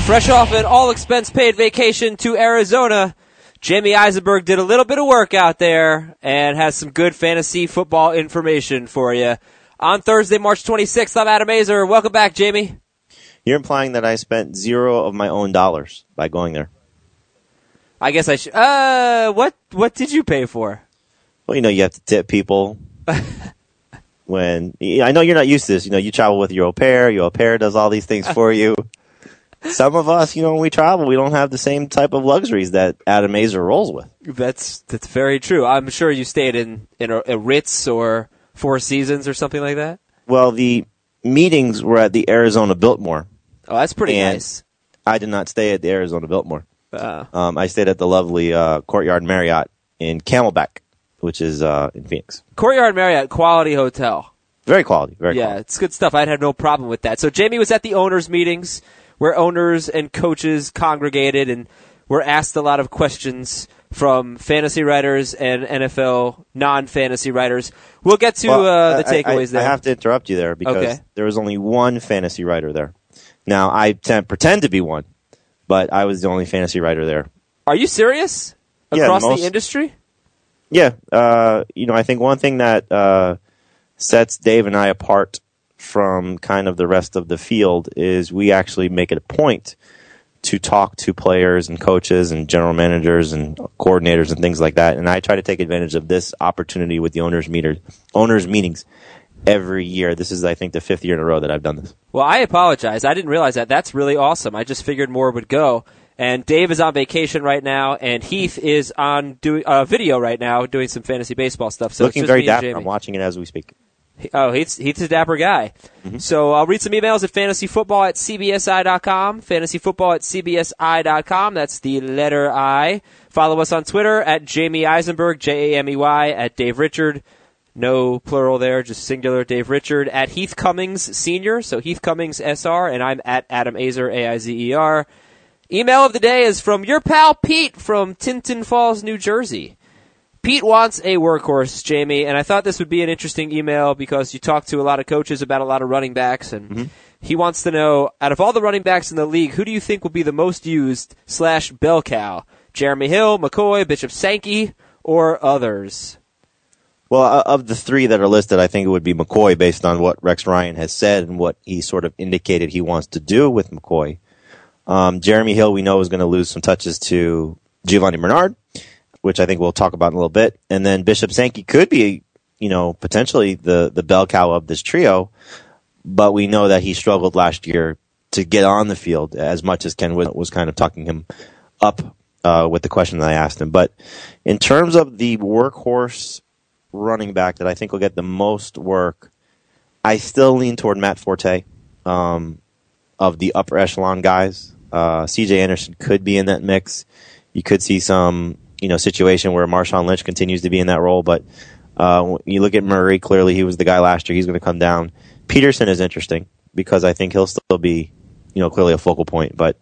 Fresh off an all-expense-paid vacation to Arizona, Jamie Eisenberg did a little bit of work out there and has some good fantasy football information for you. On Thursday, March 26th, I'm Adam Azer. Welcome back, Jamie. You're implying that I spent $0 of my own dollars by going there. I guess I should. What did you pay for? Well, you have to tip people. I know you're not used to this. You travel with your au pair. Your au pair does all these things for you. Some of us, when we travel, we don't have the same type of luxuries that Adam Azer rolls with. That's very true. I'm sure you stayed in a Ritz or Four Seasons or something like that. Well, the meetings were at the Arizona Biltmore. Oh, that's pretty nice. I did not stay at the Arizona Biltmore. I stayed at the lovely Courtyard Marriott in Camelback, which is in Phoenix. Courtyard Marriott, quality hotel. Very quality. Very quality. Yeah, it's good stuff. I'd have no problem with that. So Jamie was at the owners' meetings where owners and coaches congregated and were asked a lot of questions from fantasy writers and NFL non-fantasy writers. We'll get to the takeaways there. I have to interrupt you there because there was only one fantasy writer there. Now, I pretend to be one, but I was the only fantasy writer there. Are you serious? Across the industry? Yeah. I think one thing that sets Dave and I apart from kind of the rest of the field is we actually make it a point to talk to players and coaches and general managers and coordinators and things like that. And I try to take advantage of this opportunity with the owners meetings every year. This is, I think, the 5th year in a row that I've done this. Well, I apologize. I didn't realize that. That's really awesome. I just figured more would go. And Dave is on vacation right now, and Heath is on doing video right now, doing some fantasy baseball stuff. So looking it's just very me and dapper. Jamie. I'm watching it as we speak. Oh, Heath's a dapper guy. Mm-hmm. So I'll read some emails at fantasyfootball@cbsi.com, fantasyfootball@cbsi.com. That's the letter I. Follow us on Twitter at Jamie Eisenberg, Jamey, at Dave Richard. No plural there, just singular, Dave Richard. At Heath Cummings Sr., so Heath Cummings SR, and I'm at Adam Azer, AIZER. Email of the day is from your pal Pete from Tinton Falls, New Jersey. Pete wants a workhorse, Jamie, and I thought this would be an interesting email because you talk to a lot of coaches about a lot of running backs, and he wants to know, out of all the running backs in the league, who do you think will be the most used / bell cow? Jeremy Hill, McCoy, Bishop Sankey, or others? Well, of the three that are listed, I think it would be McCoy based on what Rex Ryan has said and what he sort of indicated he wants to do with McCoy. Jeremy Hill, we know, is going to lose some touches to Giovanni Bernard, which I think we'll talk about in a little bit. And then Bishop Sankey could be, potentially the bell cow of this trio, but we know that he struggled last year to get on the field as much as Ken was kind of talking him up with the question that I asked him. But in terms of the workhorse running back that I think will get the most work, I still lean toward Matt Forte of the upper echelon guys. C.J. Anderson could be in that mix. You could see some situation where Marshawn Lynch continues to be in that role, but you look at Murray, clearly he was the guy last year. He's going to come down. Peterson is interesting because I think he'll still be, clearly a focal point, but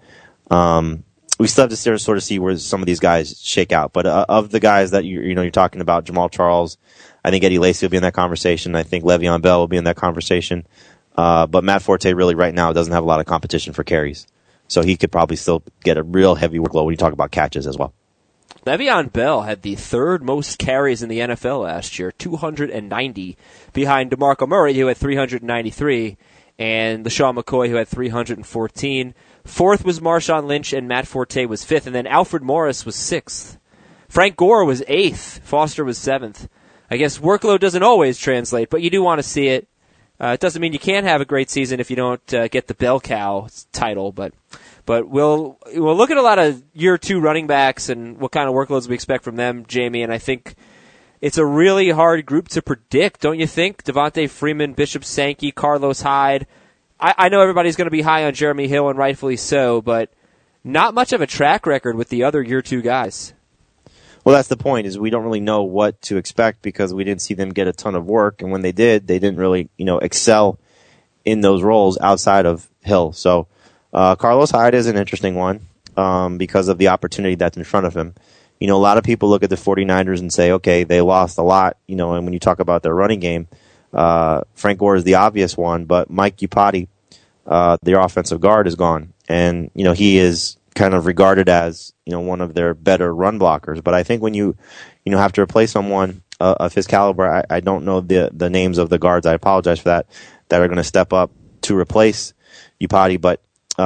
we still have to sort of see where some of these guys shake out. But of the guys that you're talking about, Jamal Charles, I think Eddie Lacy will be in that conversation. I think Le'Veon Bell will be in that conversation. But Matt Forte really right now doesn't have a lot of competition for carries, so he could probably still get a real heavy workload when you talk about catches as well. Le'Veon Bell had the third most carries in the NFL last year, 290, behind DeMarco Murray, who had 393, and LaShawn McCoy, who had 314. Fourth was Marshawn Lynch, and Matt Forte was fifth, and then Alfred Morris was sixth. Frank Gore was eighth. Foster was seventh. I guess workload doesn't always translate, but you do want to see it. It doesn't mean you can't have a great season if you don't get the bell cow title, but we'll look at a lot of year two running backs and what kind of workloads we expect from them, Jamie, and I think it's a really hard group to predict, don't you think? Devontae Freeman, Bishop Sankey, Carlos Hyde. I know everybody's going to be high on Jeremy Hill, and rightfully so, but not much of a track record with the other year two guys. Well, that's the point, is we don't really know what to expect because we didn't see them get a ton of work, and when they did, they didn't really, excel in those roles outside of Hill. So Carlos Hyde is an interesting one because of the opportunity that's in front of him. A lot of people look at the 49ers and say, okay, they lost a lot, and when you talk about their running game, Frank Gore is the obvious one, but Mike Iupati, their offensive guard, is gone. and he is kind of regarded as one of their better run blockers. But I think when you have to replace someone of his caliber, I don't know the names of the guards. I apologize for that are going to step up to replace Iupati, but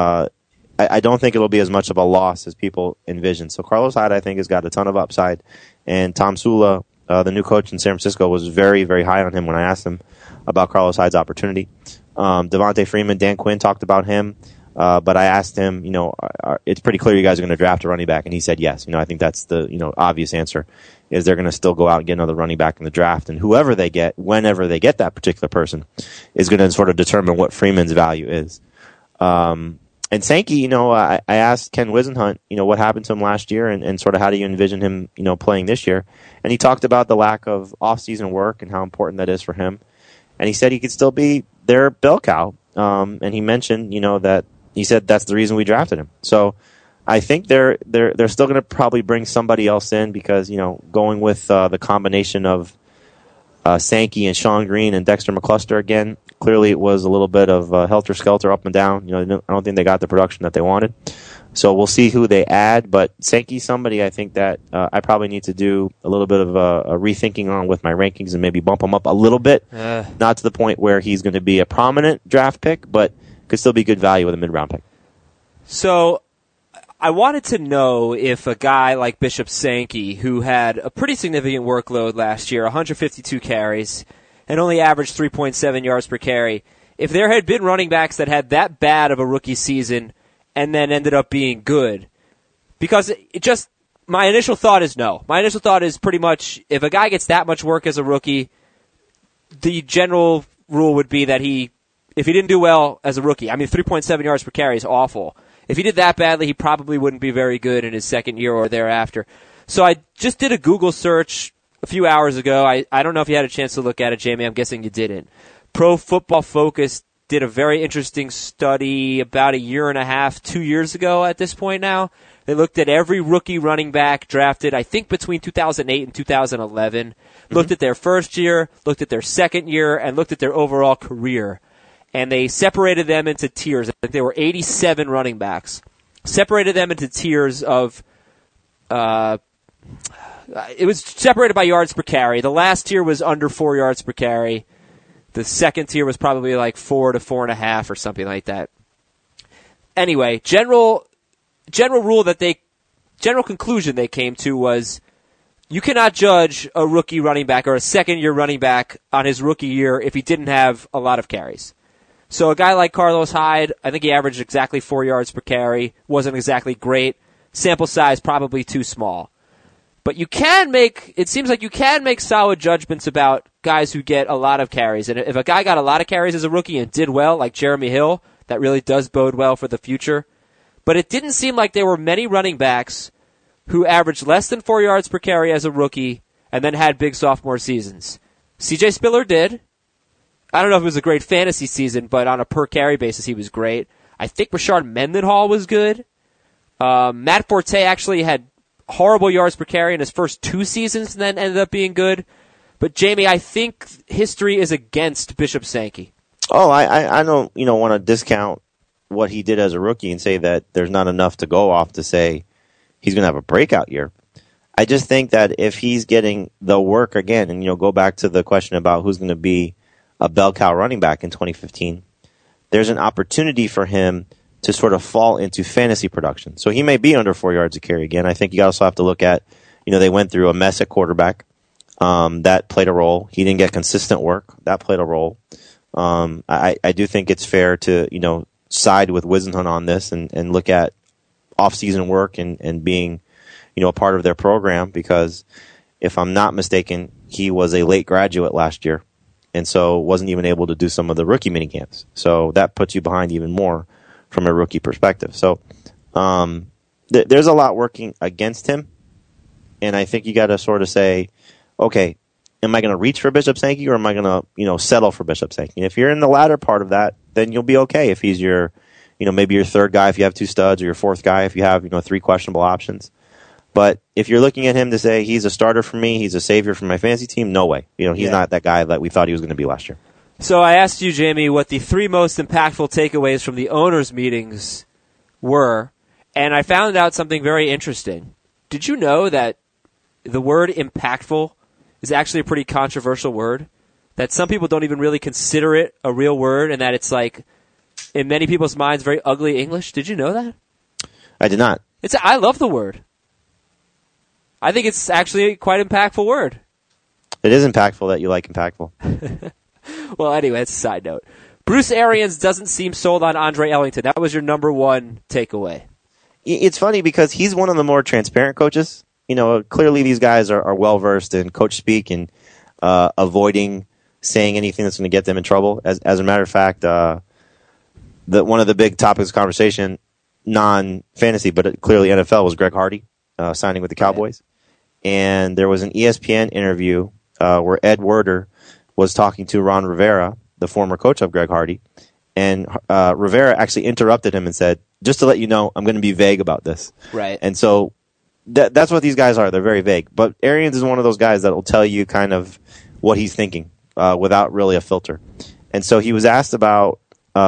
I don't think it'll be as much of a loss as people envision. So Carlos Hyde, I think, has got a ton of upside, and Tom Sula, the new coach in San Francisco, was very, very high on him when I asked him about Carlos Hyde's opportunity. Devontae Freeman, Dan Quinn talked about him, but I asked him, it's pretty clear you guys are going to draft a running back, and he said yes. I think that's the obvious answer, is they're going to still go out and get another running back in the draft, and whoever they get, whenever they get that particular person, is going to sort of determine what Freeman's value is. And Sankey, I asked Ken Wisenhunt, what happened to him last year and sort of how do you envision him, playing this year? And he talked about the lack of off-season work and how important that is for him. And he said he could still be their bell cow. And he mentioned, that he said that's the reason we drafted him. So I think they're still going to probably bring somebody else in because, going with the combination of Sankey and Sean Green and Dexter McCluster again, clearly it was a little bit of helter-skelter up and down. I don't think they got the production that they wanted. So we'll see who they add. But Sankey's somebody I think that I probably need to do a little bit of a rethinking on with my rankings and maybe bump him up a little bit. Not to the point where he's going to be a prominent draft pick, but could still be good value with a mid-round pick. So I wanted to know if a guy like Bishop Sankey, who had a pretty significant workload last year, 152 carries, and only averaged 3.7 yards per carry, if there had been running backs that had that bad of a rookie season and then ended up being good. Because my initial thought is no. My initial thought is pretty much if a guy gets that much work as a rookie, the general rule would be that if he didn't do well as a rookie, 3.7 yards per carry is awful. If he did that badly, he probably wouldn't be very good in his second year or thereafter. So I just did a Google search a few hours ago. I don't know if you had a chance to look at it, Jamie. I'm guessing you didn't. Pro Football Focus did a very interesting study about a year and a half, 2 years ago at this point now. They looked at every rookie running back drafted, I think, between 2008 and 2011, looked at their first year, looked at their second year, and looked at their overall career. And they separated them into tiers. I think there were 87 running backs. Separated them into tiers of it was separated by yards per carry. The last tier was under 4 yards per carry. The second tier was probably like 4 to 4.5 or something like that. Anyway, general conclusion they came to was you cannot judge a rookie running back or a second-year running back on his rookie year if he didn't have a lot of carries. So a guy like Carlos Hyde, I think he averaged exactly 4 yards per carry, wasn't exactly great. Sample size probably too small. But it seems like you can make solid judgments about guys who get a lot of carries. And if a guy got a lot of carries as a rookie and did well, like Jeremy Hill, that really does bode well for the future. But it didn't seem like there were many running backs who averaged less than 4 yards per carry as a rookie and then had big sophomore seasons. C.J. Spiller did. I don't know if it was a great fantasy season, but on a per-carry basis, he was great. I think Rashard Mendenhall was good. Matt Forte actually had horrible yards per carry in his first 2 seasons and then ended up being good. But, Jamie, I think history is against Bishop Sankey. Oh, I don't want to discount what he did as a rookie and say that there's not enough to go off to say he's going to have a breakout year. I just think that if he's getting the work again, and go back to the question about who's going to be a bell cow running back in 2015, there's an opportunity for him to sort of fall into fantasy production. So he may be under 4 yards a carry again. I think you also have to look at, they went through a mess at quarterback. That played a role. He didn't get consistent work. That played a role. I do think it's fair to, side with Wisenhunt on this and look at off-season work and being, a part of their program, because if I'm not mistaken, he was a late graduate last year and so wasn't even able to do some of the rookie mini camps. So that puts you behind even more from a rookie perspective. So there's a lot working against him, and I think you got to sort of say, okay, am I going to reach for Bishop Sankey or am I going to, settle for Bishop Sankey? And if you're in the latter part of that, then you'll be okay if he's your, maybe your third guy if you have 2 studs, or your fourth guy if you have, 3 questionable options. But if you're looking at him to say he's a starter for me, he's a savior for my fantasy team, no way. He's not that guy that we thought he was going to be last year. So I asked you, Jamie, what the 3 most impactful takeaways from the owners' meetings were, and I found out something very interesting. Did you know that the word impactful is actually a pretty controversial word? That some people don't even really consider it a real word, and that it's like, in many people's minds, very ugly English. Did you know that? I did not. I love the word. I think it's actually a quite impactful word. It is impactful that you like impactful. Well, anyway, it's a side note. Bruce Arians doesn't seem sold on Andre Ellington. That was your number one takeaway. It's funny because he's one of the more transparent coaches. Clearly these guys are well-versed in coach speak and avoiding saying anything that's going to get them in trouble. As a matter of fact, one of the big topics of conversation, non-fantasy, but clearly NFL, was Greg Hardy signing with the Cowboys. Right. And there was an ESPN interview where Ed Werder was talking to Ron Rivera, the former coach of Greg Hardy, and Rivera actually interrupted him and said, just to let you know, I'm going to be vague about this. Right. And so that's what these guys are. They're very vague. But Arians is one of those guys that will tell you kind of what he's thinking without really a filter. And so he was asked about,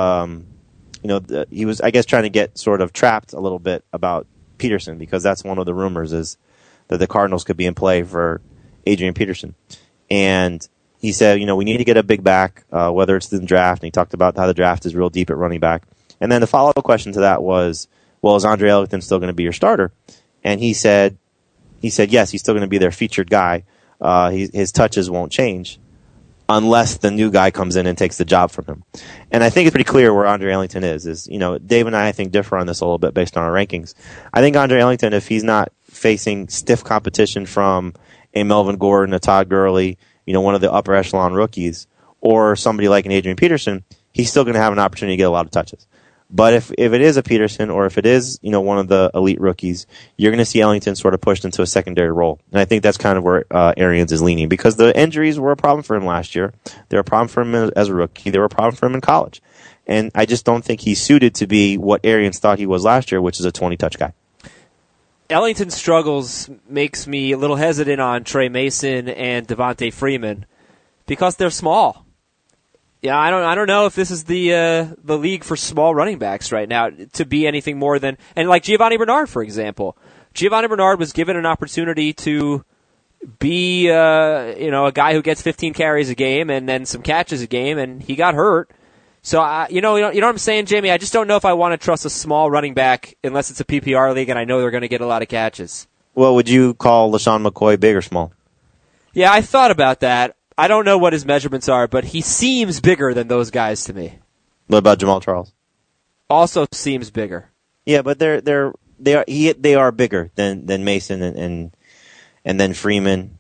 he was, I guess, trying to get sort of trapped a little bit about Peterson, because that's one of the rumors is that the Cardinals could be in play for Adrian Peterson. And he said, we need to get a big back, whether it's in the draft. And he talked about how the draft is real deep at running back. And then the follow-up question to that was, well, is Andre Ellington still going to be your starter? And he said, yes, he's still going to be their featured guy. His touches won't change unless the new guy comes in and takes the job from him. And I think it's pretty clear where Andre Ellington is. Dave and I think, differ on this a little bit based on our rankings. I think Andre Ellington, if he's not facing stiff competition from a Melvin Gordon, a Todd Gurley, one of the upper echelon rookies, or somebody like an Adrian Peterson, he's still going to have an opportunity to get a lot of touches. But if it is a Peterson, or if it is, one of the elite rookies, you're going to see Ellington sort of pushed into a secondary role. And I think that's kind of where Arians is leaning, because the injuries were a problem for him last year. They were a problem for him as a rookie. They were a problem for him in college. And I just don't think he's suited to be what Arians thought he was last year, which is a 20-touch guy. Ellington's struggles makes me a little hesitant on Trey Mason and Devontae Freeman because they're small. Yeah, I don't know if this is the league for small running backs right now to be anything more than, and like Giovanni Bernard, for example. Giovanni Bernard was given an opportunity to be a guy who gets 15 carries a game and then some catches a game, and he got hurt. So you know what I'm saying, Jamie? I just don't know if I want to trust a small running back unless it's a PPR league and I know they're going to get a lot of catches. Well, would you call LaShawn McCoy big or small? Yeah, I thought about that. I don't know what his measurements are, but he seems bigger than those guys to me. What about Jamal Charles? Also seems bigger. Yeah, but they are bigger than Mason and then Freeman,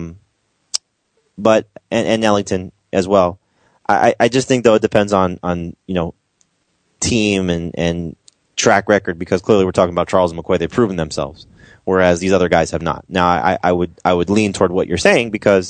but Ellington as well. I just think though it depends on team and track record, because clearly we're talking about Charles and McCoy. They've proven themselves, whereas these other guys have not. Now I would lean toward what you're saying, because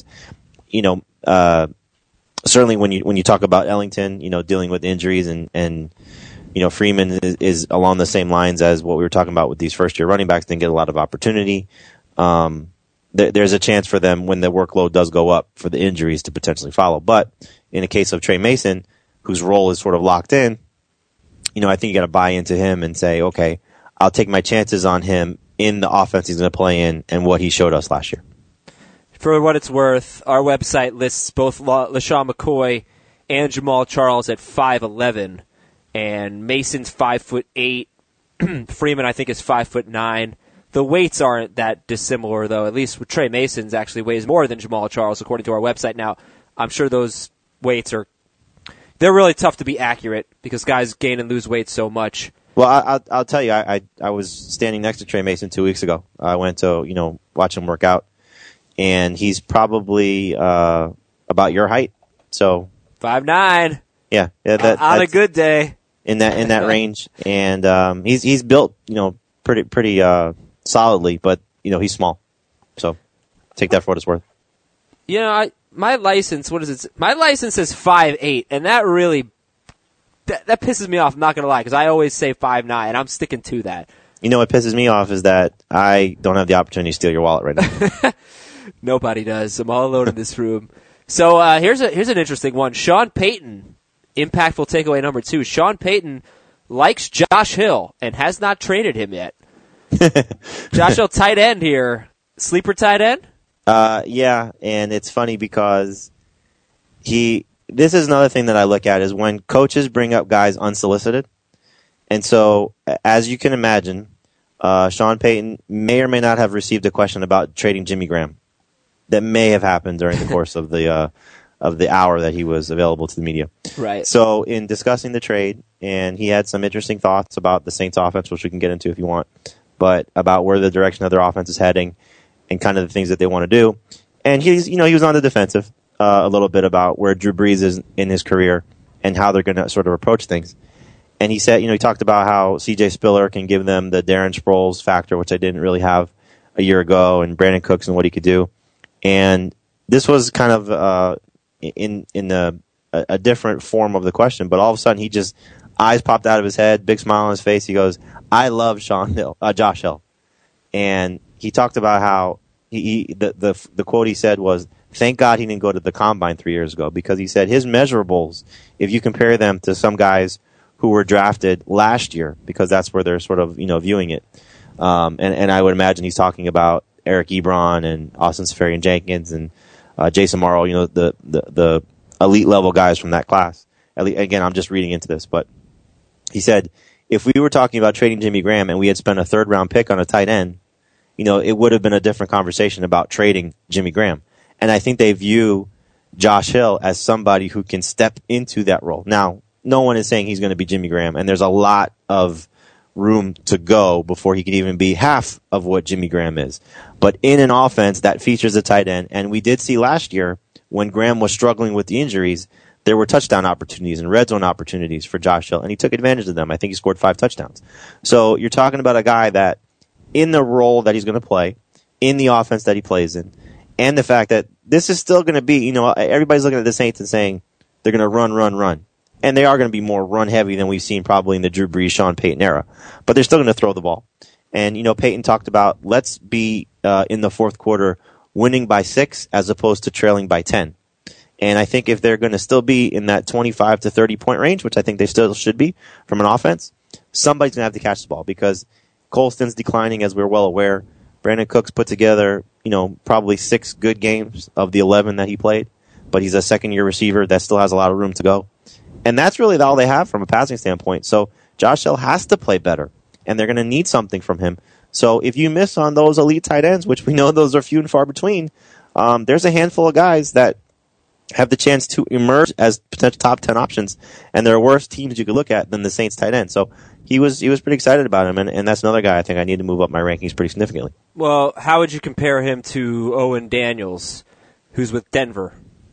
certainly when you talk about Ellington, dealing with injuries and Freeman is along the same lines as what we were talking about with these first year running backs, didn't get a lot of opportunity. There's a chance for them when the workload does go up for the injuries to potentially follow. But in the case of Trey Mason, whose role is sort of locked in, I think you got to buy into him and say, okay, I'll take my chances on him in the offense he's going to play in and what he showed us last year. For what it's worth, our website lists both LaShawn McCoy and Jamal Charles at 5'11", and Mason's 5'8". Freeman, I think, is 5'9". The weights aren't that dissimilar, though. At least with Trey Mason's actually weighs more than Jamal Charles, according to our website. Now, I'm sure those weights they're really tough to be accurate because guys gain and lose weight so much. Well, I'll tell you, I was standing next to Trey Mason 2 weeks ago. I went to watch him work out. And he's probably about your height, so 5'9". Yeah, on a good day in that range, and he's built pretty solidly, but he's small, so take that for what it's worth. My license, what is it? My license says 5'8", and that really that pisses me off. I'm not gonna lie, because I always say 5'9", and I'm sticking to that. What pisses me off is that I don't have the opportunity to steal your wallet right now. Nobody does. I'm all alone in this room. So here's an interesting one. Sean Payton, impactful takeaway number 2. Sean Payton likes Josh Hill and has not traded him yet. Josh Hill, tight end here. Sleeper tight end? Yeah, and it's funny because this is another thing that I look at is when coaches bring up guys unsolicited. And so, as you can imagine, Sean Payton may or may not have received a question about trading Jimmy Graham. That may have happened during the course of the hour that he was available to the media. Right. So in discussing the trade, and he had some interesting thoughts about the Saints offense, which we can get into if you want, but about where the direction of their offense is heading and kind of the things that they want to do. And he was on the defensive a little bit about where Drew Brees is in his career and how they're going to sort of approach things. And he said, he talked about how C.J. Spiller can give them the Darren Sproles factor, which I didn't really have a year ago, and Brandon Cooks and what he could do. And this was kind of in a different form of the question, but all of a sudden he just eyes popped out of his head, big smile on his face. He goes, "I love Josh Hill," and he talked about how the quote he said was, "Thank God he didn't go to the combine 3 years ago," because he said his measurables, if you compare them to some guys who were drafted last year, because that's where they're sort of viewing it, and I would imagine he's talking about Eric Ebron and Austin Seferian-Jenkins and Jason Morrow, the elite level guys from that class. Again, I'm just reading into this, but he said if we were talking about trading Jimmy Graham and we had spent a third round pick on a tight end, it would have been a different conversation about trading Jimmy Graham. And I think they view Josh Hill as somebody who can step into that role. Now, no one is saying he's going to be Jimmy Graham, and there's a lot of room to go before he could even be half of what Jimmy Graham is. But in an offense that features a tight end, and we did see last year when Graham was struggling with the injuries, there were touchdown opportunities and red zone opportunities for Josh Hill, and he took advantage of them. I think he scored 5 touchdowns. So you're talking about a guy that, in the role that he's going to play, in the offense that he plays in, and the fact that this is still going to be, everybody's looking at the Saints and saying they're going to run. And they are going to be more run-heavy than we've seen probably in the Drew Brees, Sean Payton era. But they're still going to throw the ball. And, Payton talked about let's be in the fourth quarter winning by 6 as opposed to trailing by 10. And I think if they're going to still be in that 25 to 30-point range, which I think they still should be from an offense, somebody's going to have to catch the ball because Colston's declining, as we're well aware. Brandon Cooks put together, probably 6 good games of the 11 that he played. But he's a second-year receiver that still has a lot of room to go. And that's really all they have from a passing standpoint. So Josh Hill has to play better, and they're going to need something from him. So if you miss on those elite tight ends, which we know those are few and far between, there's a handful of guys that have the chance to emerge as potential top 10 options, and there are worse teams you could look at than the Saints tight end. So he was pretty excited about him, and that's another guy I think I need to move up my rankings pretty significantly. Well, how would you compare him to Owen Daniels, who's with Denver?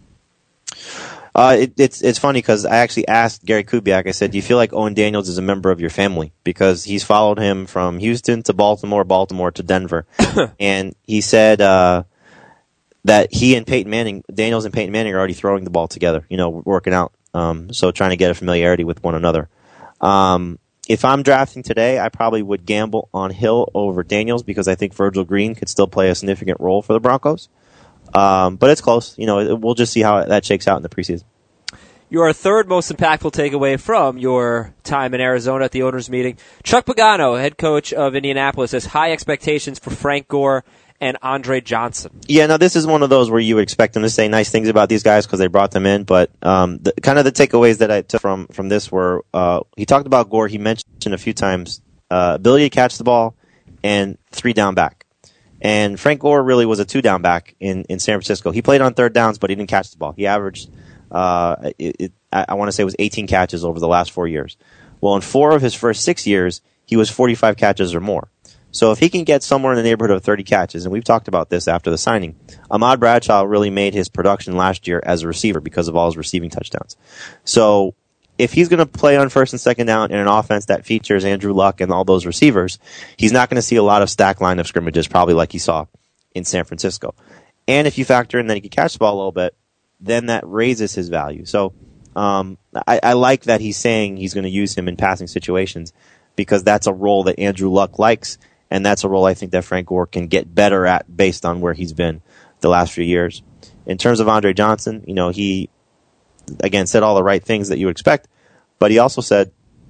It's funny because I actually asked Gary Kubiak, I said, do you feel like Owen Daniels is a member of your family? Because he's followed him from Houston to Baltimore to Denver. And he said that he and Daniels and Peyton Manning are already throwing the ball together, working out. So trying to get a familiarity with one another. If I'm drafting today, I probably would gamble on Hill over Daniels because I think Virgil Green could still play a significant role for the Broncos. But it's close. We'll just see how that shakes out in the preseason. Your third most impactful takeaway from your time in Arizona at the owners' meeting. Chuck Pagano, head coach of Indianapolis, has high expectations for Frank Gore and Andre Johnson. Yeah, now this is one of those where you would expect them to say nice things about these guys because they brought them in. But the takeaways that I took from this were he talked about Gore. He mentioned a few times ability to catch the ball and 3-down back. And Frank Gore really was a 2-down back in San Francisco. He played on third downs, but he didn't catch the ball. He averaged, I want to say it was 18 catches over the last 4 years. Well, in 4 of his first 6 years, he was 45 catches or more. So if he can get somewhere in the neighborhood of 30 catches, and we've talked about this after the signing, Ahmad Bradshaw really made his production last year as a receiver because of all his receiving touchdowns. So if he's going to play on first and second down in an offense that features Andrew Luck and all those receivers, he's not going to see a lot of stack line of scrimmages, probably like he saw in San Francisco. And if you factor in that he can catch the ball a little bit, then that raises his value. So I like that he's saying he's going to use him in passing situations because that's a role that Andrew Luck likes, and that's a role I think that Frank Gore can get better at based on where he's been the last few years. In terms of Andre Johnson, he again said all the right things that you would expect, but he also said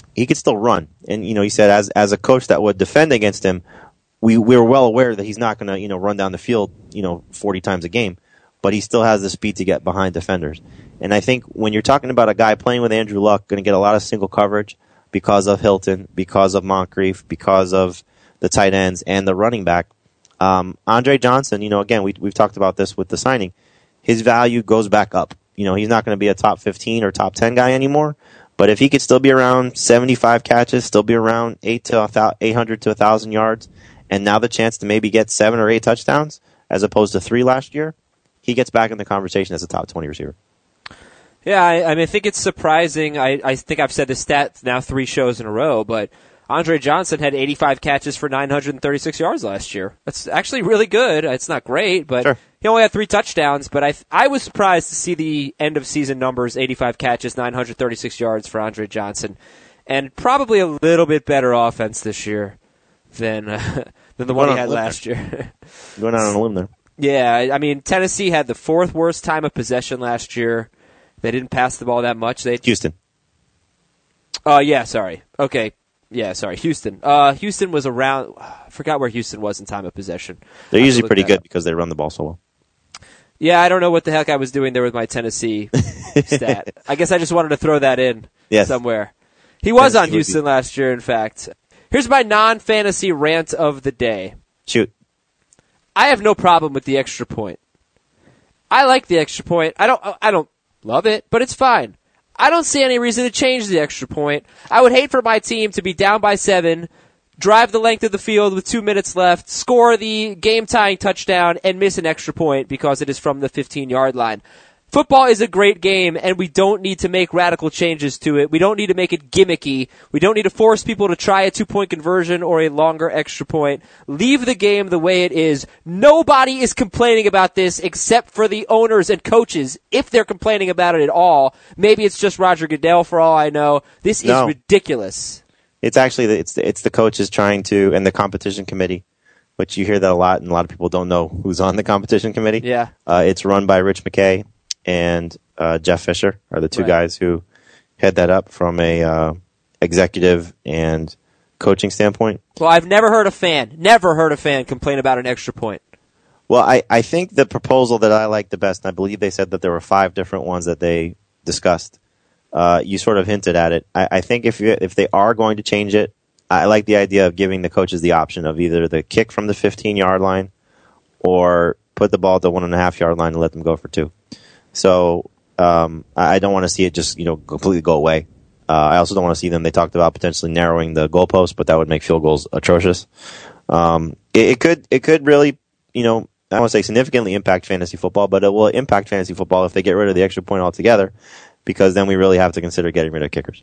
he could still run. And he said as a coach that would defend against him, we're well aware that he's not going to run down the field 40 times a game, but he still has the speed to get behind defenders. And I think when you're talking about a guy playing with Andrew Luck, going to get a lot of single coverage because of Hilton, because of Moncrief, because of the tight ends and the running back. Andre Johnson, again, we've talked about this with the signing. His value goes back up. He's not going to be a top 15 or top 10 guy anymore. But if he could still be around 75 catches, still be around 800 to 1,000 yards, and now the chance to maybe get 7 or 8 touchdowns as opposed to 3 last year, he gets back in the conversation as a top 20 receiver. Yeah, I think it's surprising. I think I've said this stat now 3 shows in a row, but Andre Johnson had 85 catches for 936 yards last year. That's actually really good. It's not great, but sure. He only had 3 touchdowns. But I was surprised to see the end of season numbers: 85 catches, 936 yards for Andre Johnson, and probably a little bit better offense this year than the one he had last year. Going out on a limb there. Yeah, I mean Tennessee had the 4th worst time of possession last year. They didn't pass the ball that much. Houston. Yeah, sorry. Okay. Yeah, sorry. Houston. Houston was around. I forgot where Houston was in time of possession. They're usually pretty good because they run the ball so well. Yeah, I don't know what the heck I was doing there with my Tennessee stat. I guess I just wanted to throw that in somewhere. He was on Houston last year, in fact. Here's my non-fantasy rant of the day. Shoot. I have no problem with the extra point. I like the extra point. I don't love it, but it's fine. I don't see any reason to change the extra point. I would hate for my team to be down by 7, drive the length of the field with 2 minutes left, score the game-tying touchdown, and miss an extra point because it is from the 15-yard line. Football is a great game, and we don't need to make radical changes to it. We don't need to make it gimmicky. We don't need to force people to try a 2-point conversion or a longer extra point. Leave the game the way it is. Nobody is complaining about this except for the owners and coaches, if they're complaining about it at all. Maybe it's just Roger Goodell, for all I know. This is ridiculous. It's actually it's the coaches trying to, and the competition committee, which you hear that a lot, and a lot of people don't know who's on the competition committee. Yeah. It's run by Rich McKay and Jeff Fisher are the 2 guys who head that up from a executive and coaching standpoint. Well, I've never heard a fan complain about an extra point. Well, I think the proposal that I like the best, and I believe they said that there were 5 different ones that they discussed. You sort of hinted at it. I think if they are going to change it, I like the idea of giving the coaches the option of either the kick from the 15-yard line or put the ball at the 1.5-yard line and let them go for 2. So I don't want to see it just completely go away. I also don't want to see them. They talked about potentially narrowing the goalpost, but that would make field goals atrocious. It could really I don't want to say significantly impact fantasy football, but it will impact fantasy football if they get rid of the extra point altogether, because then we really have to consider getting rid of kickers.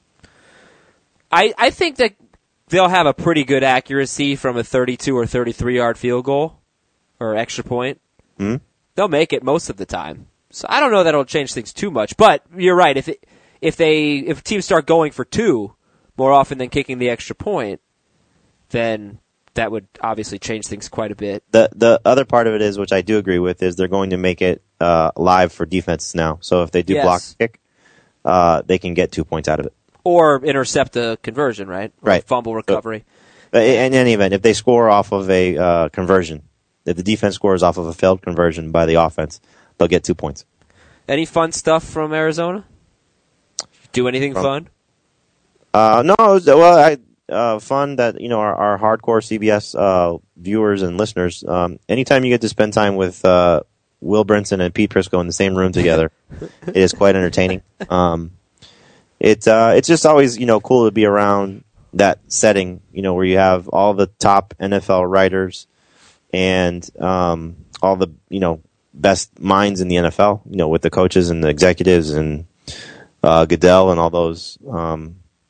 I think that they'll have a pretty good accuracy from a 32 or 33-yard field goal or extra point. Mm-hmm. They'll make it most of the time. So I don't know that it'll change things too much, but you're right. If teams start going for 2 more often than kicking the extra point, then that would obviously change things quite a bit. The other part of it is, which I do agree with, is they're going to make it live for defenses now. So if they do block a kick, they can get 2 points out of it. Or intercept a conversion, right? Or right. Fumble recovery. But in any event, if they score off of a conversion, if the defense scores off of a failed conversion by the offense, they'll get 2 points. Any fun stuff from Arizona? Do anything fun? No. Well, fun that our hardcore CBS viewers and listeners. Anytime you get to spend time with Will Brinson and Pete Prisco in the same room together, it is quite entertaining. It's just always cool to be around that setting. Where you have all the top NFL writers and all the best minds in the NFL, with the coaches and the executives and Goodell and all those, all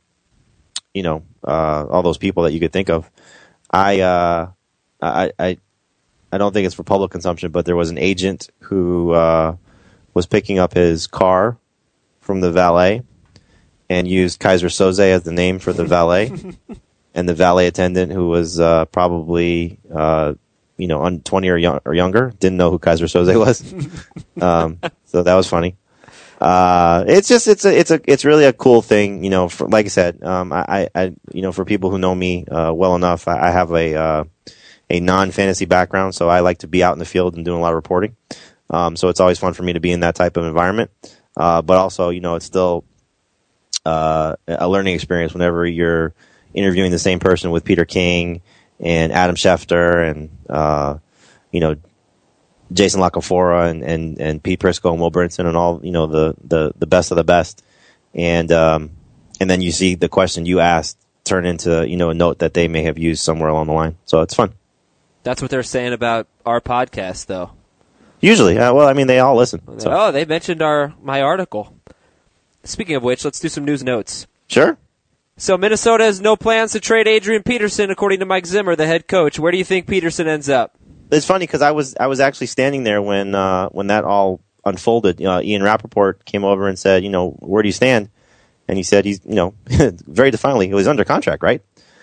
those people that you could think of. I don't think it's for public consumption, but there was an agent who was picking up his car from the valet and used Kaiser Soze as the name for the valet, and the valet attendant, who was probably 20 or younger, didn't know who Kaiser Soze was. So that was funny. It's really a cool thing, like I said, for people who know me, well enough, I have a non-fantasy background, so I like to be out in the field and doing a lot of reporting. So it's always fun for me to be in that type of environment. But also, it's still, a learning experience whenever you're interviewing the same person with Peter King and Adam Schefter and, Jason LaCanfora and Pete Prisco and Will Brinson and all, the best of the best. And then you see the question you asked turn into, a note that they may have used somewhere along the line. So it's fun. That's what they're saying about our podcast, though. Usually. They all listen. So. Oh, they mentioned my article. Speaking of which, let's do some news notes. Sure. So Minnesota has no plans to trade Adrian Peterson, according to Mike Zimmer, the head coach. Where do you think Peterson ends up? It's funny because I was actually standing there when that all unfolded. Ian Rappaport came over and said, where do you stand? And he said he's, very defiantly, he was under contract, right?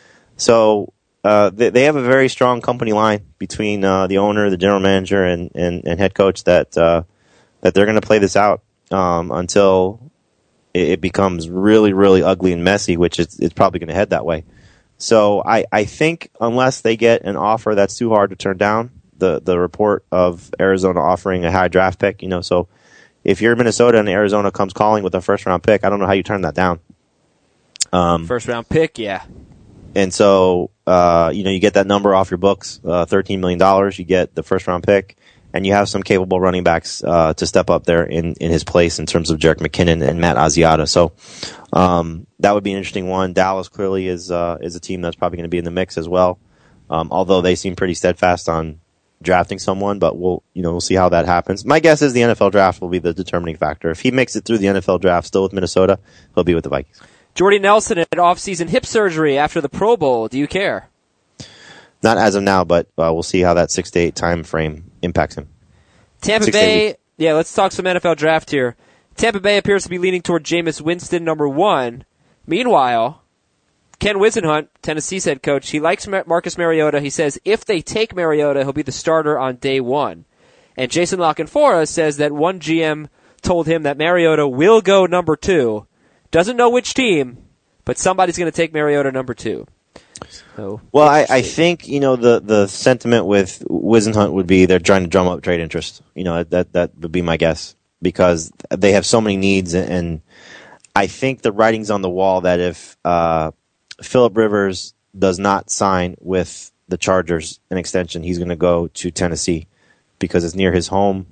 So they have a very strong company line between the owner, the general manager, and head coach that they're going to play this out until it becomes really, really ugly and messy, which it's probably going to head that way. So I think unless they get an offer that's too hard to turn down, the report of Arizona offering a high draft pick, so if you're Minnesota and Arizona comes calling with a first round pick, I don't know how you turn that down. First round pick, yeah. And so, you get that number off your books, $13 million, you get the first round pick, and you have some capable running backs to step up there in his place in terms of Jerick McKinnon and Matt Asiata. So that would be an interesting one. Dallas clearly is a team that's probably going to be in the mix as well, although they seem pretty steadfast on drafting someone. But we'll see how that happens. My guess is the NFL draft will be the determining factor. If he makes it through the NFL draft still with Minnesota, he'll be with the Vikings. Jordy Nelson had off-season hip surgery after the Pro Bowl. Do you care? Not as of now, but we'll see how that 6 to 8 time frame impacts him. Tampa Bay, yeah, let's talk some NFL draft here. Tampa Bay appears to be leaning toward Jameis Winston, number 1. Meanwhile, Ken Whisenhunt, Tennessee's head coach, he likes Marcus Mariota. He says if they take Mariota, he'll be the starter on day 1. And Jason LaCanfora says that one GM told him that Mariota will go number 2. Doesn't know which team, but somebody's going to take Mariota number 2. So, well, I think, the sentiment with Whisenhunt would be they're trying to drum up trade interest. That would be my guess because they have so many needs. And I think the writing's on the wall that if Phillip Rivers does not sign with the Chargers an extension, he's going to go to Tennessee because it's near his home.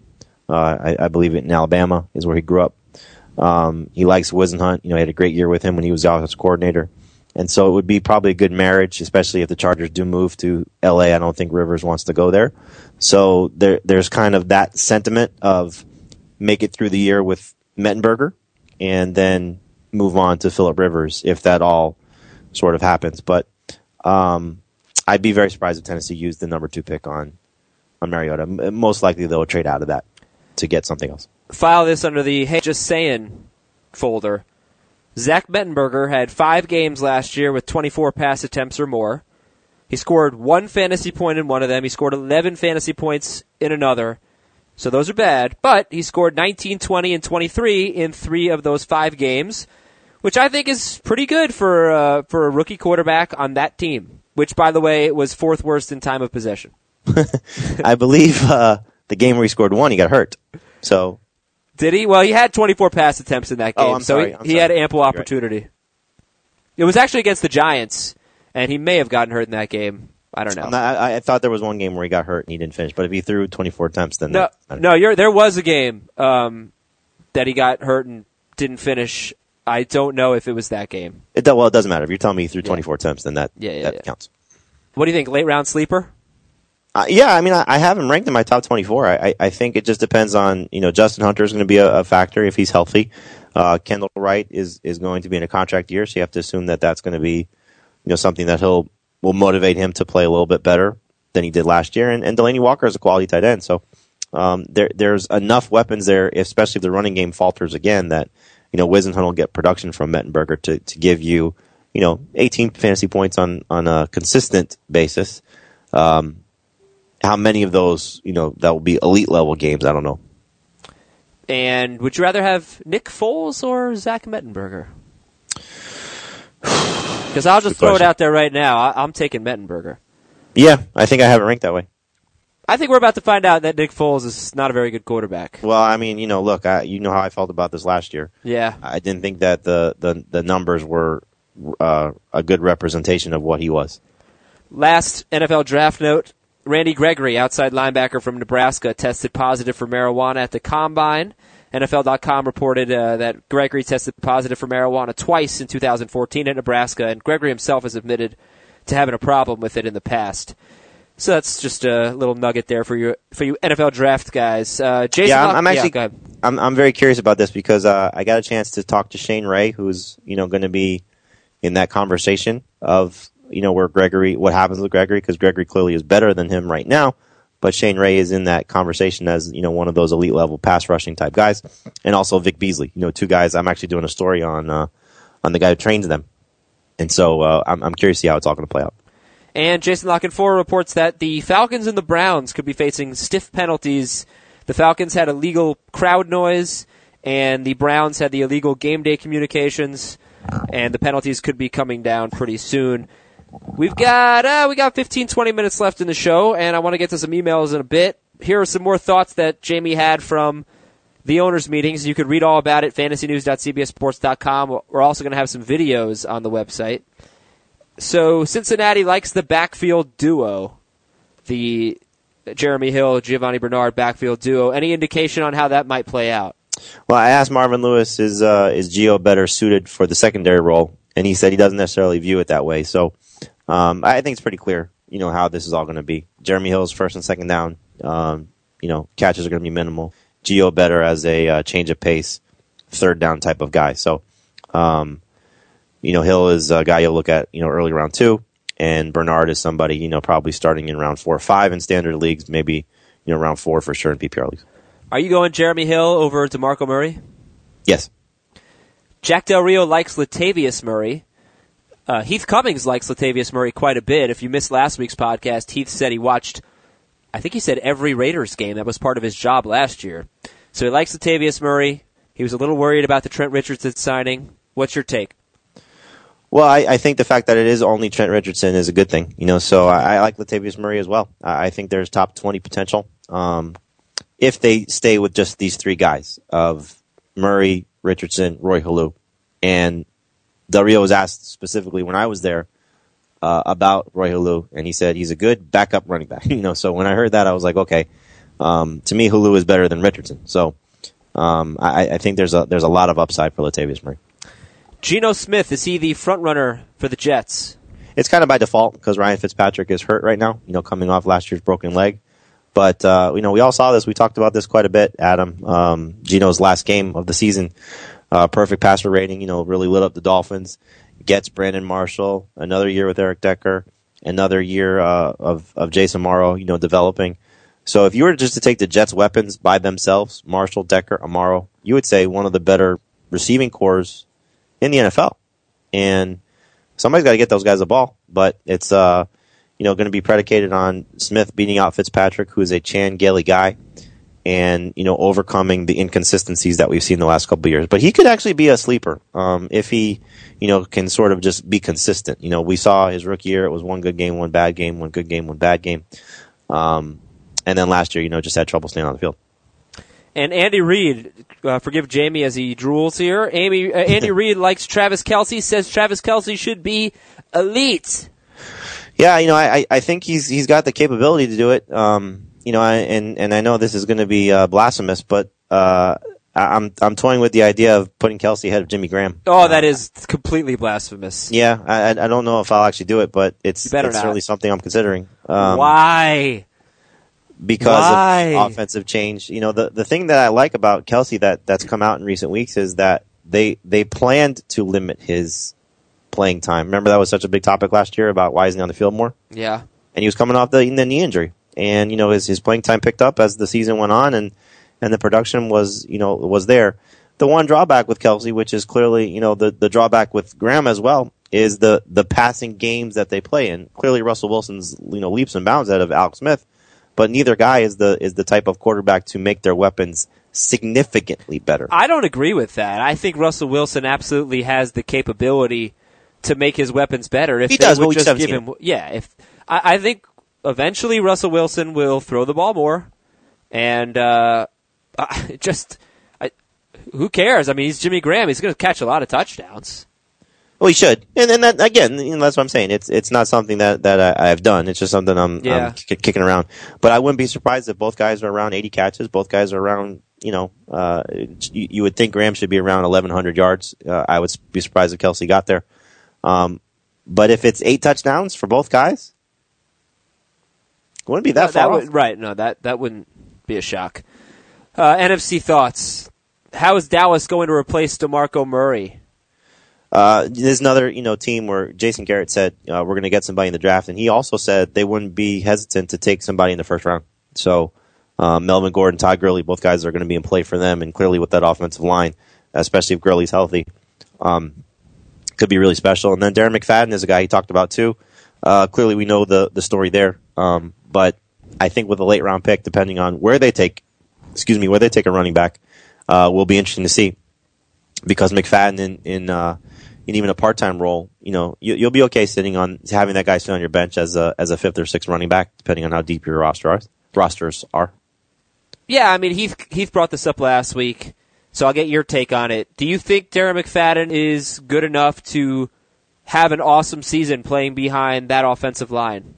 I believe in Alabama is where he grew up. He likes Whisenhunt. He had a great year with him when he was the offensive coordinator. And so it would be probably a good marriage, especially if the Chargers do move to L.A. I don't think Rivers wants to go there. So there's kind of that sentiment of make it through the year with Mettenberger and then move on to Phillip Rivers if that all sort of happens. But I'd be very surprised if Tennessee used the number 2 pick on Mariota. Most likely they'll trade out of that to get something else. File this under the Hey Just Saying folder. Zach Mettenberger had 5 games last year with 24 pass attempts or more. He scored 1 fantasy point in one of them. He scored 11 fantasy points in another. So those are bad. But he scored 19, 20, and 23 in 3 of those 5 games, which I think is pretty good for a rookie quarterback on that team, which, by the way, was 4th worst in time of possession. I believe the game where he scored 1, he got hurt. So... Did he? Well, he had 24 pass attempts in that game, I'm sorry. He had ample opportunity. Right. It was actually against the Giants, and he may have gotten hurt in that game. I don't know. I thought there was one game where he got hurt and he didn't finish, but if he threw 24 attempts, then... there was a game that he got hurt and didn't finish. I don't know if it was that game. It doesn't matter. If you're telling me he threw 24 attempts, then that counts. What do you think, late-round sleeper? I have him ranked in my top 24. I think it just depends on, Justin Hunter is going to be a factor if he's healthy. Kendall Wright is going to be in a contract year, so you have to assume that that's going to be, something that will motivate him to play a little bit better than he did last year. And Delaney Walker is a quality tight end, so there's enough weapons there, especially if the running game falters again, that Whisenhunt will get production from Mettenberger to give you 18 fantasy points on a consistent basis. How many of those, that will be elite level games, I don't know. And would you rather have Nick Foles or Zach Mettenberger? Because I'll just throw it out there right now. I'm taking Mettenberger. Yeah, I think I have it ranked that way. I think we're about to find out that Nick Foles is not a very good quarterback. Well, I mean, look, you know how I felt about this last year. Yeah. I didn't think that the numbers were a good representation of what he was. Last NFL draft note, Randy Gregory, outside linebacker from Nebraska, tested positive for marijuana at the Combine. NFL.com reported that Gregory tested positive for marijuana twice in 2014 at Nebraska, and Gregory himself has admitted to having a problem with it in the past. So that's just a little nugget there for you NFL draft guys. Jason, yeah, I'm very curious about this because I got a chance to talk to Shane Ray, who's going to be in that conversation of what happens with Gregory, because Gregory clearly is better than him right now. But Shane Ray is in that conversation as, one of those elite level pass rushing type guys. And also Vic Beasley, two guys. I'm actually doing a story on the guy who trains them. And so I'm curious to see how it's all going to play out. And Jason Lockenfor reports that the Falcons and the Browns could be facing stiff penalties. The Falcons had illegal crowd noise, and the Browns had the illegal game day communications, and the penalties could be coming down pretty soon. We got 15, 20 minutes left in the show, and I want to get to some emails in a bit. Here are some more thoughts that Jamie had from the owners' meetings. You could read all about it, fantasynews.cbssports.com. We're also going to have some videos on the website. So Cincinnati likes the backfield duo, the Jeremy Hill, Giovanni Bernard backfield duo. Any indication on how that might play out? Well, I asked Marvin Lewis, is Gio better suited for the secondary role? And he said he doesn't necessarily view it that way. So I think it's pretty clear, how this is all going to be. Jeremy Hill's first and second down. Catches are going to be minimal. Gio better as a change of pace, third down type of guy. So, Hill is a guy you'll look at, early round 2. And Bernard is somebody, probably starting in round 4 or 5 in standard leagues, maybe, round 4 for sure in PPR leagues. Are you going Jeremy Hill over DeMarco Murray? Yes. Jack Del Rio likes Latavius Murray. Heath Cummings likes Latavius Murray quite a bit. If you missed last week's podcast, Heath said he watched, I think he said every Raiders game. That was part of his job last year. So he likes Latavius Murray. He was a little worried about the Trent Richardson signing. What's your take? Well, I think the fact that it is only Trent Richardson is a good thing. So I like Latavius Murray as well. I think there's top 20 potential if they stay with just these three guys of Murray, Richardson, Roy Halou. And Del Rio was asked specifically when I was there about Roy Halou, and he said he's a good backup running back. So when I heard that, I was like, okay. To me, Halou is better than Richardson. So I think there's a lot of upside for Latavius Murray. Geno Smith, is he the front runner for the Jets? It's kind of by default because Ryan Fitzpatrick is hurt right now, coming off last year's broken leg. But, we all saw this. We talked about this quite a bit, Adam. Geno's last game of the season, perfect passer rating, really lit up the Dolphins. Gets Brandon Marshall, another year with Eric Decker, another year of Jason Morrow, developing. So if you were just to take the Jets' weapons by themselves, Marshall, Decker, Amaro, you would say one of the better receiving cores in the NFL. And somebody's got to get those guys the ball. But it's going to be predicated on Smith beating out Fitzpatrick, who is a Chan Gailey guy, and overcoming the inconsistencies that we've seen the last couple of years. But he could actually be a sleeper if he can sort of just be consistent. We saw his rookie year; it was one good game, one bad game, one good game, one bad game. And then last year, just had trouble staying on the field. And Andy Reid, forgive Jamie as he drools here. Andy Reid likes Travis Kelce, says Travis Kelce should be elite. Yeah, I think he's got the capability to do it. And I know this is going to be blasphemous, but I'm toying with the idea of putting Kelce ahead of Jimmy Graham. Oh, that is completely blasphemous. Yeah, I don't know if I'll actually do it, but it's certainly something I'm considering. Why? Because of offensive change. The thing that I like about Kelce that's come out in recent weeks is that they planned to limit his playing time. Remember that was such a big topic last year about why isn't he on the field more? Yeah. And he was coming off the knee injury. And, his playing time picked up as the season went on and the production was there. The one drawback with Kelce, which is clearly, the drawback with Graham as well, is the passing games that they play in. Clearly Russell Wilson's, leaps and bounds out of Alex Smith. but neither guy is the type of quarterback to make their weapons significantly better. I don't agree with that. I think Russell Wilson absolutely has the capability to make his weapons better if he they does, would just give him. Yeah, if I think eventually Russell Wilson will throw the ball more, and who cares? I mean, he's Jimmy Graham. He's going to catch a lot of touchdowns. Well, he should, and that again, that's what I'm saying. It's not something that I've done. It's just something I'm kicking around. But I wouldn't be surprised if both guys are around 80 catches. Both guys are around. You would think Graham should be around 1,100 yards. I would be surprised if Kelsey got there. But if it's 8 touchdowns for both guys, it wouldn't be that far off. Right? No, that wouldn't be a shock. NFC thoughts. How is Dallas going to replace DeMarco Murray? There's another, team where Jason Garrett said we're going to get somebody in the draft, and he also said they wouldn't be hesitant to take somebody in the first round. So Melvin Gordon, Todd Gurley, both guys are going to be in play for them, and clearly with that offensive line, especially if Gurley's healthy, could be really special. And then Darren McFadden is a guy he talked about too. Clearly we know the story there, but I think with a late round pick, depending on where they take a running back, will be interesting to see. Because McFadden in even a part-time role, you'll be okay having that guy sit on your bench as a fifth or sixth running back, depending on how deep your rosters are. Yeah, I mean Heath brought this up last week, so I'll get your take on it. Do you think Darren McFadden is good enough to have an awesome season playing behind that offensive line?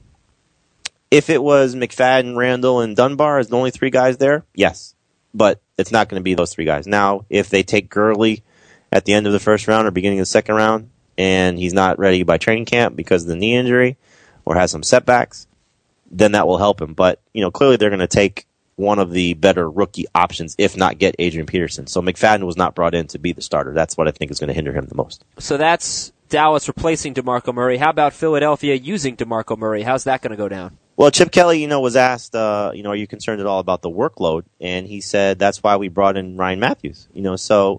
If it was McFadden, Randall, and Dunbar as the only 3 guys there, yes. But it's not going to be those 3 guys. Now, if they take Gurley at the end of the first round or beginning of the second round, and he's not ready by training camp because of the knee injury or has some setbacks, then that will help him. But, clearly they're going to take one of the better rookie options, if not get Adrian Peterson. So McFadden was not brought in to be the starter. That's what I think is going to hinder him the most. So that's Dallas replacing DeMarco Murray. How about Philadelphia using DeMarco Murray? How's that going to go down? Well, Chip Kelly, was asked, are you concerned at all about the workload? And he said that's why we brought in Ryan Matthews. So,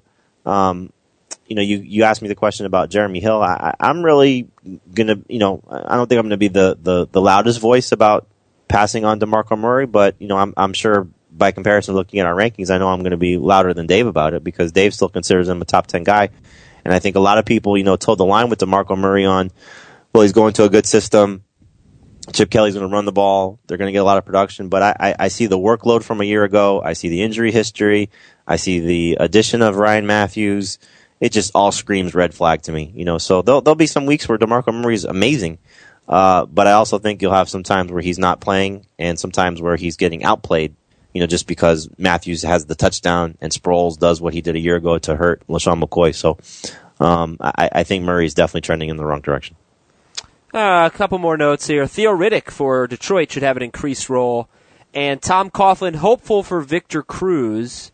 you asked me the question about Jeremy Hill. I'm really gonna, I don't think I'm gonna be the loudest voice about passing on DeMarco Murray, but I'm sure by comparison, looking at our rankings, I know I'm going to be louder than Dave about it because Dave still considers him a top 10 guy, and I think a lot of people, told the line with DeMarco Murray on, well, he's going to a good system. Chip Kelly's going to run the ball. They're going to get a lot of production, but I see the workload from a year ago. I see the injury history. I see the addition of Ryan Matthews. It just all screams red flag to me, So there'll be some weeks where DeMarco Murray's amazing, but I also think you'll have some times where he's not playing and sometimes where he's getting outplayed, just because Matthews has the touchdown and Sproles does what he did a year ago to hurt LaShawn McCoy. So I think Murray's definitely trending in the wrong direction. A couple more notes here. Theo Riddick for Detroit should have an increased role. And Tom Coughlin, hopeful for Victor Cruz.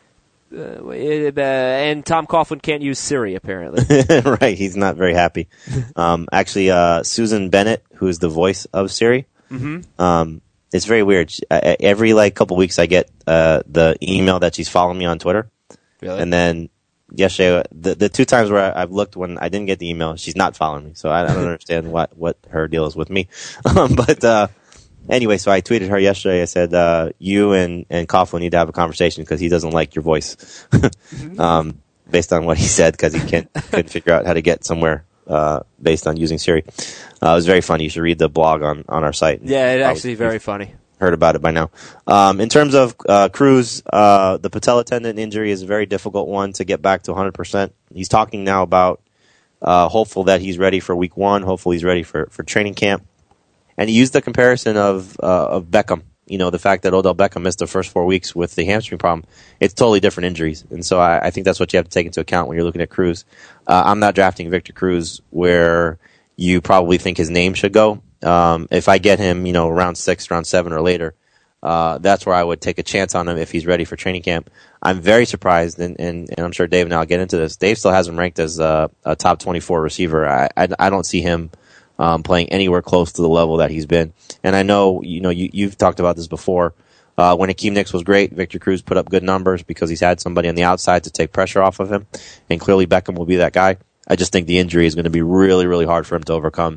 And Tom Coughlin can't use Siri, apparently. Right, he's not very happy. Actually, Susan Bennett, who's the voice of Siri, it's very weird. Every couple weeks I get the email that she's following me on Twitter. Really? And then yesterday, the 2 times where I've looked when I didn't get the email, she's not following me. So I don't understand what her deal is with me. But anyway, so I tweeted her yesterday. I said, you and Coughlin need to have a conversation because he doesn't like your voice. Based on what he said, because he couldn't figure out how to get somewhere based on using Siri. It was very funny. You should read the blog on our site. Yeah, it's actually very funny. Heard about it by now. In terms of Cruz, the patella tendon injury is a very difficult one to get back to 100%. He's talking now about hopeful that he's ready for week 1. Hopefully he's ready for training camp. And he used the comparison of Beckham. The fact that Odell Beckham missed the first 4 weeks with the hamstring problem. It's totally different injuries. And so I think that's what you have to take into account when you're looking at Cruz. I'm not drafting Victor Cruz where you probably think his name should go. If I get him, round 6, round 7 or later, that's where I would take a chance on him if he's ready for training camp. I'm very surprised, and I'm sure Dave and I'll get into this. Dave still has him ranked as a top 24 receiver. I don't see him playing anywhere close to the level that he's been. And I know, you've talked about this before. When Hakeem Nicks was great, Victor Cruz put up good numbers because he's had somebody on the outside to take pressure off of him. And clearly Beckham will be that guy. I just think the injury is going to be really, really hard for him to overcome.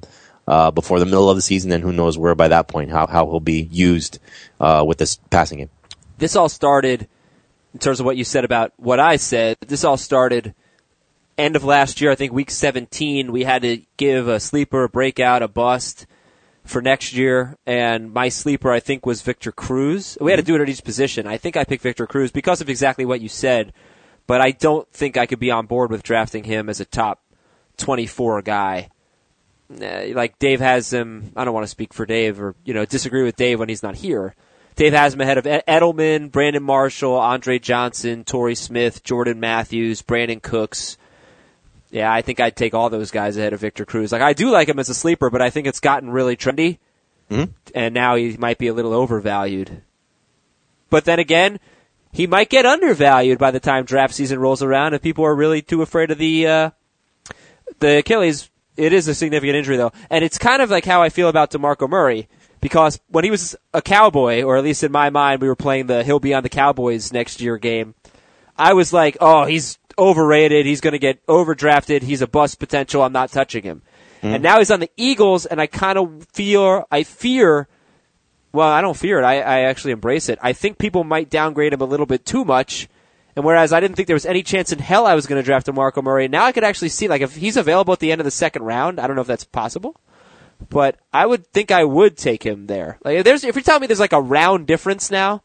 before the middle of the season, and who knows where by that point, how he'll be used with this passing game. This all started, in terms of what you said about what I said, this all started end of last year, I think week 17. We had to give a sleeper, a breakout, a bust for next year, and my sleeper, I think, was Victor Cruz. We had to do it at each position. I think I picked Victor Cruz because of exactly what you said, but I don't think I could be on board with drafting him as a top 24 guy. Like Dave has him, I don't want to speak for Dave or disagree with Dave when he's not here. Dave has him ahead of Edelman, Brandon Marshall, Andre Johnson, Torrey Smith, Jordan Matthews, Brandon Cooks. Yeah, I think I'd take all those guys ahead of Victor Cruz. Like, I do like him as a sleeper, but I think it's gotten really trendy, and now he might be a little overvalued. But then again, he might get undervalued by the time draft season rolls around if people are really too afraid of the Achilles. It is a significant injury, though. And it's kind of like how I feel about DeMarco Murray, because when he was a Cowboy, or at least in my mind, we were playing the he'll be on the Cowboys next year game, I was like, oh, he's overrated, he's going to get overdrafted, he's a bust potential, I'm not touching him. And now he's on the Eagles, and I kind of fear, well, I don't fear it, I actually embrace it. I think people might downgrade him a little bit too much, and whereas I didn't think there was any chance in hell I was going to draft DeMarco Murray, now I could actually see, like, if he's available at the end of the second round, I don't know if that's possible, but I would think I would take him there. Like, if you're telling me there's like a round difference now,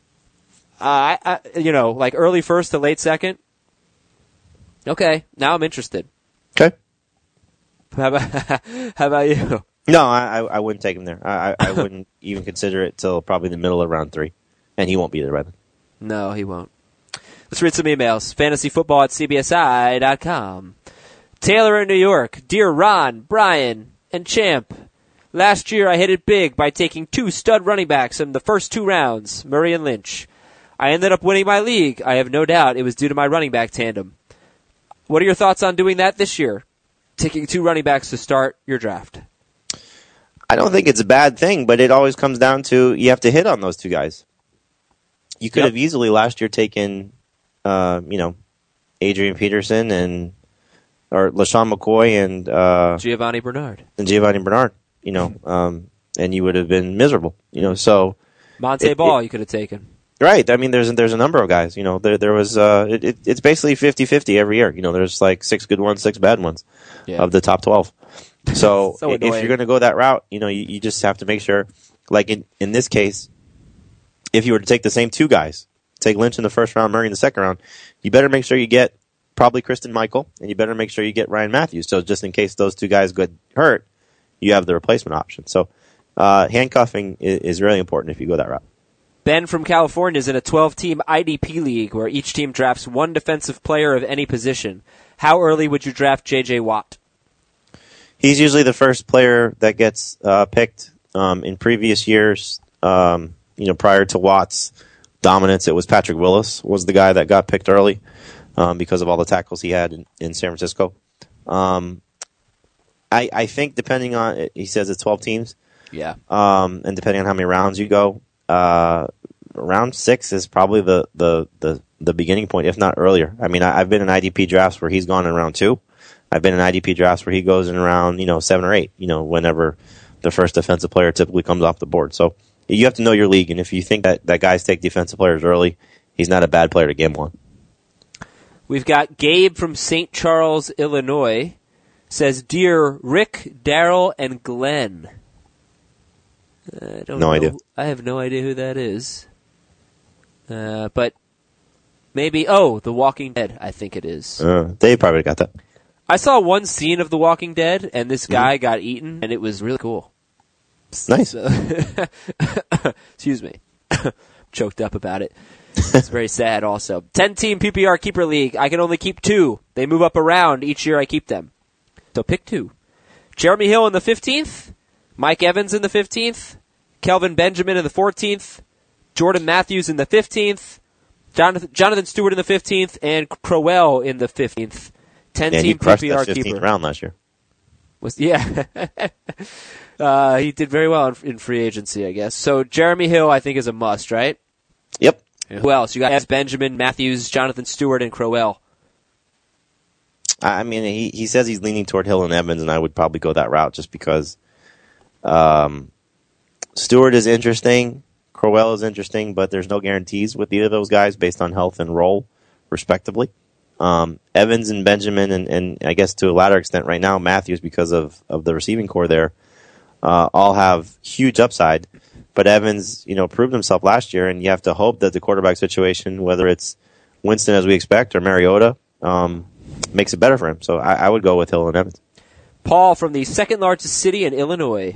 like early first to late second, okay, now I'm interested. Okay. How about you? No, I wouldn't take him there. I wouldn't even consider it till probably the middle of round 3. And he won't be there by then. No, he won't. Let's read some emails. fantasyfootball@cbsi.com. Taylor in New York. Dear Ron, Brian, and Champ, last year I hit it big by taking 2 stud running backs in the first 2 rounds, Murray and Lynch. I ended up winning my league. I have no doubt it was due to my running back tandem. What are your thoughts on doing that this year? Taking 2 running backs to start your draft. I don't think it's a bad thing, but it always comes down to you have to hit on those 2 guys. You could have easily last year taken, Adrian Peterson or LaShawn McCoy and Giovanni Bernard. And you would have been miserable. So Monte Ball you could have taken. Right. I mean, there's a number of guys. There was it's basically 50-50 every year. There's like 6 good ones, 6 bad ones of the top 12. So, if you're going to go that route, you just have to make sure. Like in this case, if you were to take the same 2 guys, take Lynch in the first round, Murray in the second round, you better make sure you get probably Kristen Michael, and you better make sure you get Ryan Matthews. So just in case those 2 guys get hurt, you have the replacement option. So handcuffing is really important if you go that route. Ben from California is in a 12-team IDP league where each team drafts 1 defensive player of any position. How early would you draft J.J. Watt? He's usually the first player that gets picked. In previous years, prior to Watt's dominance, it was Patrick Willis was the guy that got picked early because of all the tackles he had in San Francisco. I think depending on, he says it's 12 teams. Yeah. And depending on how many rounds you go, round 6 is probably the beginning point, if not earlier. I mean, I've been in IDP drafts where he's gone in round 2. I've been in IDP drafts where he goes in around, 7 or 8, whenever the first defensive player typically comes off the board. So you have to know your league, and if you think that guys take defensive players early, he's not a bad player to game 1. We've got Gabe from St. Charles, Illinois, says, Dear Rick, Daryl, and Glenn. I don't know. Idea. I have no idea who that is. But maybe, The Walking Dead, I think it is. They probably got that. I saw one scene of The Walking Dead, and this guy got eaten, and it was really cool. Nice. So, excuse me. Choked up about it. It's very sad also. 10-team PPR keeper league. I can only keep 2. They move up around. Each year I keep them. So pick 2. Jeremy Hill in the 15th. Mike Evans in the 15th. Kelvin Benjamin in the 14th. Jordan Matthews in the 15th. Jonathan Stewart in the 15th. And Crowell in the 15th. 10-team PPR that 15th keeper. Round last year. He did very well in free agency, I guess. So Jeremy Hill, I think, is a must, right? Yep. Yeah. Who else? You got Benjamin, Matthews, Jonathan Stewart, and Crowell. I mean, he says he's leaning toward Hill and Evans, and I would probably go that route just because Stewart is interesting. Crowell is interesting, but there's no guarantees with either of those guys based on health and role, respectively. Evans and Benjamin, and I guess to a latter extent right now, Matthews, because of the receiving core there, all have huge upside. But Evans, proved himself last year, and you have to hope that the quarterback situation, whether it's Winston as we expect or Mariota, makes it better for him. So I would go with Hill and Evans. Paul from the second largest city in Illinois.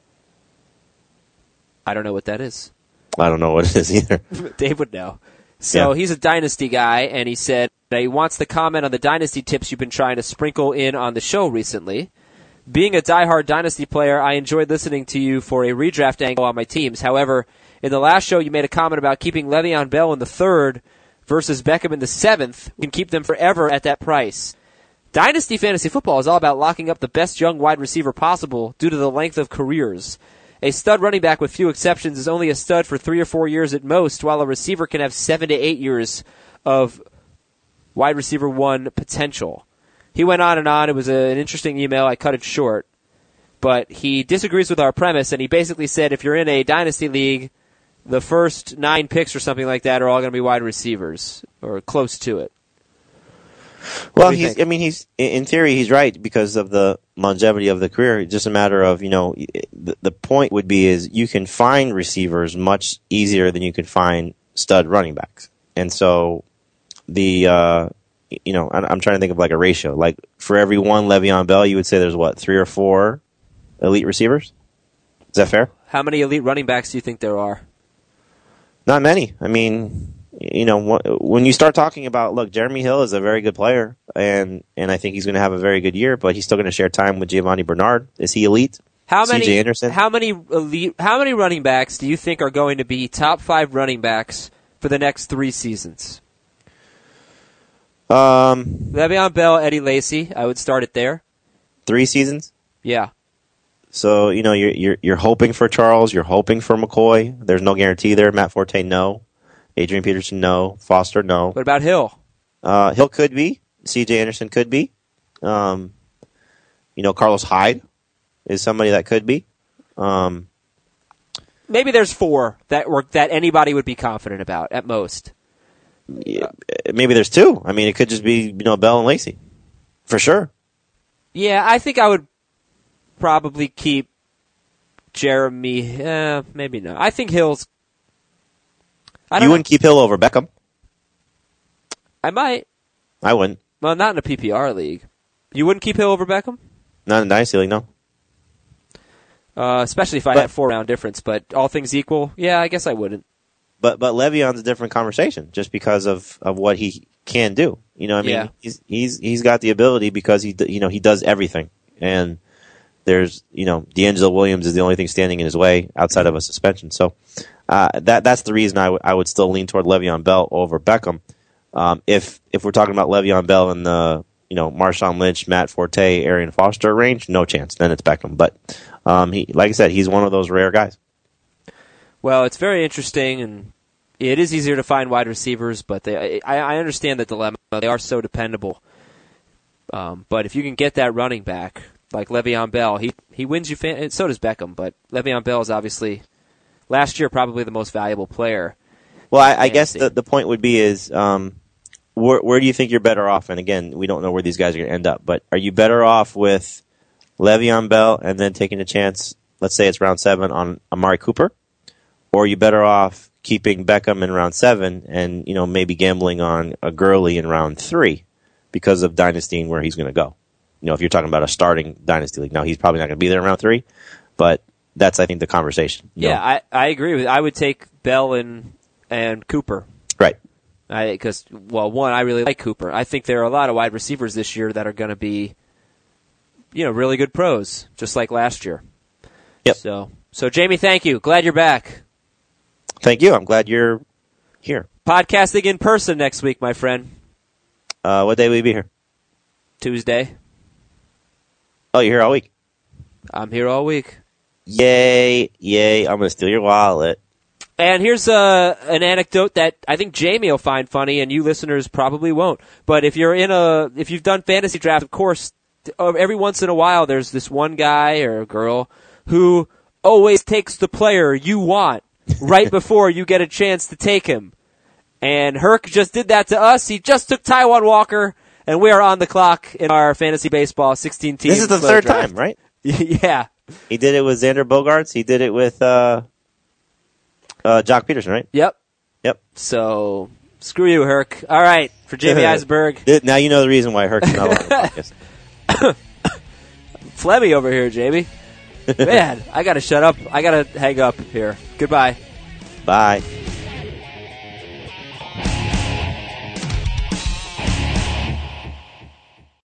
I don't know what that is. I don't know what it is either. Dave would know. So He's a Dynasty guy, and he said that he wants to comment on the Dynasty tips you've been trying to sprinkle in on the show recently. Being a diehard Dynasty player, I enjoyed listening to you for a redraft angle on my teams. However, in the last show, you made a comment about keeping Le'Veon Bell in the 3rd versus Beckham in the 7th. You can keep them forever at that price. Dynasty fantasy football is all about locking up the best young wide receiver possible due to the length of careers. A stud running back, with few exceptions, is only a stud for 3 or 4 years at most, while a receiver can have 7 to 8 years of wide receiver 1 potential. He went on and on. It was an interesting email. I cut it short. But he disagrees with our premise, and he basically said if you're in a Dynasty league, the first 9 picks or something like that are all going to be wide receivers, or close to it. Well, he's in theory, he's right because of the longevity of the career. It's just a matter of, the point would be is you can find receivers much easier than you can find stud running backs. And so I'm trying to think of like a ratio. Like for every one Le'Veon Bell, you would say there's 3 or 4 elite receivers? Is that fair? How many elite running backs do you think there are? Not many. I mean, when you start talking about, look, Jeremy Hill is a very good player, and I think he's going to have a very good year, but he's still going to share time with Giovanni Bernard. Is he elite? C.J. Anderson? How many running backs do you think are going to be top 5 running backs for the next 3 seasons? Le'Veon Bell, Eddie Lacy. I would start it there. 3 seasons? Yeah. So, you're hoping for Charles, you're hoping for McCoy. There's no guarantee there. Matt Forte, no. Adrian Peterson, no. Foster, no. What about Hill? Hill could be. C.J. Anderson could be. Carlos Hyde is somebody that could be. Maybe there's 4 that anybody would be confident about at most. Yeah, maybe there's 2. I mean, it could just be Bell and Lacy, for sure. Yeah, I think I would probably keep Jeremy. Maybe not. I think Hill's. You wouldn't keep Hill over Beckham? I might. I wouldn't. Well, not in a PPR league. You wouldn't keep Hill over Beckham? Not in a Dynasty league, no. Especially if I had 4-round difference, but all things equal, yeah, I guess I wouldn't. But Le'Veon's a different conversation just because of what he can do. Yeah. He's got the ability because he does everything. And there's, D'Angelo Williams is the only thing standing in his way outside of a suspension. So that's the reason I would still lean toward Le'Veon Bell over Beckham. If we're talking about Le'Veon Bell in the Marshawn Lynch, Matt Forte, Arian Foster range, no chance. Then it's Beckham. But like I said, he's one of those rare guys. Well, it's very interesting, and it is easier to find wide receivers, but I understand the dilemma. They are so dependable. But if you can get that running back, like Le'Veon Bell, he wins you. So does Beckham, but Le'Veon Bell is obviously, last year, probably the most valuable player. Well, I guess the point would be is where do you think you're better off? And again, we don't know where these guys are going to end up, but are you better off with Le'Veon Bell and then taking a chance, let's say it's round 7, on Amari Cooper? Or are you better off keeping Beckham in round 7 and, maybe gambling on a Gurley in round 3 because of Dynasty and where he's going to go? If you're talking about a starting Dynasty league. Now, he's probably not going to be there in round 3, but that's, I think, the conversation. Yeah, I agree with you. I would take Bell and Cooper. Right. Because, I really like Cooper. I think there are a lot of wide receivers this year that are going to be, really good pros, just like last year. Yep. So Jamie, thank you. Glad you're back. Thank you. I'm glad you're here. Podcasting in person next week, my friend. What day will you be here? Tuesday. Oh, you're here all week? I'm here all week. Yay. I'm going to steal your wallet. And here's an anecdote that I think Jamie will find funny, and you listeners probably won't. But if you've done fantasy draft, of course, every once in a while there's this one guy or girl who always takes the player you want right before you get a chance to take him. And Herc just did that to us. He just took Taijuan Walker, and we are on the clock in our fantasy baseball 16 team. This is the third time, right? Yeah. He did it with Xander Bogaerts. He did it with Jock Peterson, right? Yep. Yep. So, screw you, Herc. All right, for Jamie Eisenberg. Now you know the reason why Herc's not on the podcast. Flemmy over here, Jamie. Man, I got to shut up. I got to hang up here. Goodbye. Bye.